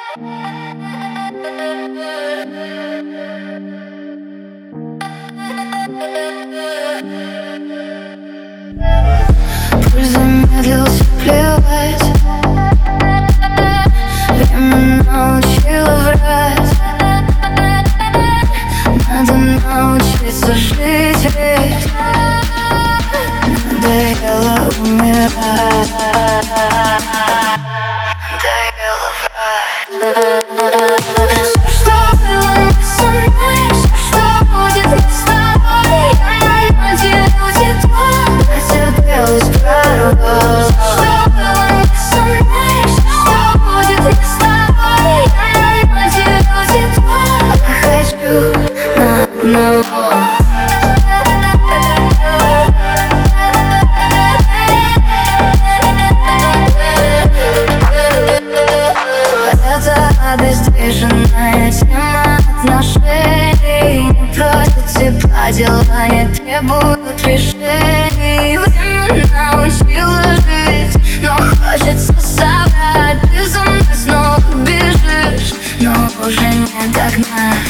Пульс замедлился, плевать. Время научило врать. Надо научиться жить, ведь надоело умирать. Надоело врать. Что было не со мной, что будет не с тобой. Я надеюсь, оделась пророк. Что было не со мной, что будет не с тобой. Я надеюсь, хочу на одного. Это обездвиженная тема отношений. Не просят тепла, дела не требуют решений. Время научило жить, но хочется соврать. Ты за мной снова бежишь, но уже не догнать.